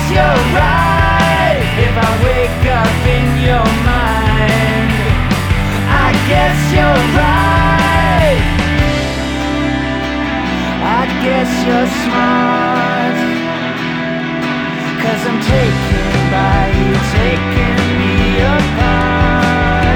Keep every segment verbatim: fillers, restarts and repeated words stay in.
you're right if I wake up in your mind. I guess you're right. I guess you're smart, 'cause I'm taken by you, taking me apart.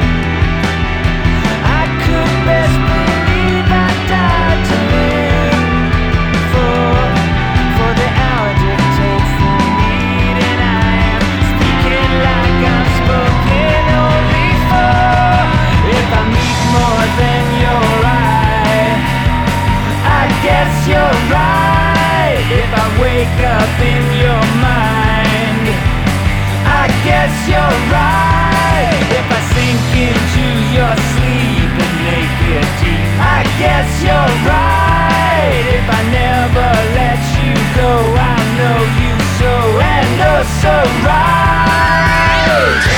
I could best believe I died to live for, for the hour dictates the need, and I am speaking like I'm spoken only for. If I meet more than your eye, I guess you're right. If I wake up in your mind, I guess you're right. If I sink into your sleep and make it deep, I guess you're right. If I never let you go, I know you so and oh so right.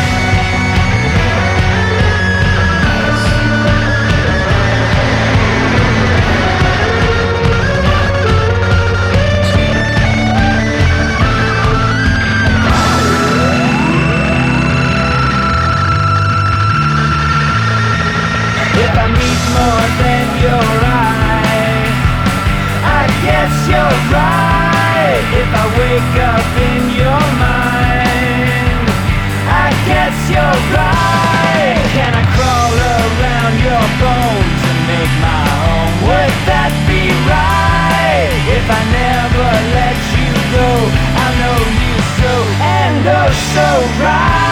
If I meet more than your eye, I guess you're right. If I wake up in your mind, I guess you're right. Can I crawl around your bones and make my home? Would that be right? If I never let you go, I know you so and oh so right.